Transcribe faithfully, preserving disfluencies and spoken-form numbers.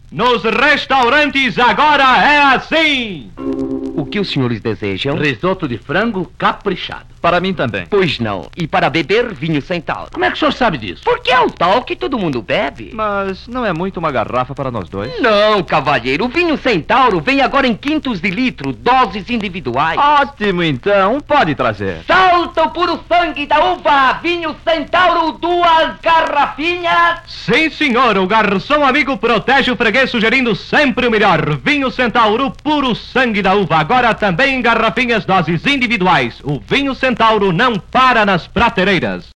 Nos restaurantes agora é assim. O que os senhores desejam? Risoto de frango caprichado. Para mim também. Pois não. E para beber, vinho Centauro. Como é que o senhor sabe disso? Porque é o tal que todo mundo bebe. Mas não é muito uma garrafa para nós dois? Não, cavalheiro. O vinho Centauro vem agora em quintos de litro, doses individuais. Ótimo, então. Pode trazer. Salta o puro sangue da uva! Vinho Centauro, duas garrafinhas! Sim, senhor. O garçom amigo protege o freguês sugerindo sempre o melhor. Vinho Centauro, puro sangue da uva. Agora também em garrafinhas, doses individuais. O vinho Centauro não para nas prateleiras.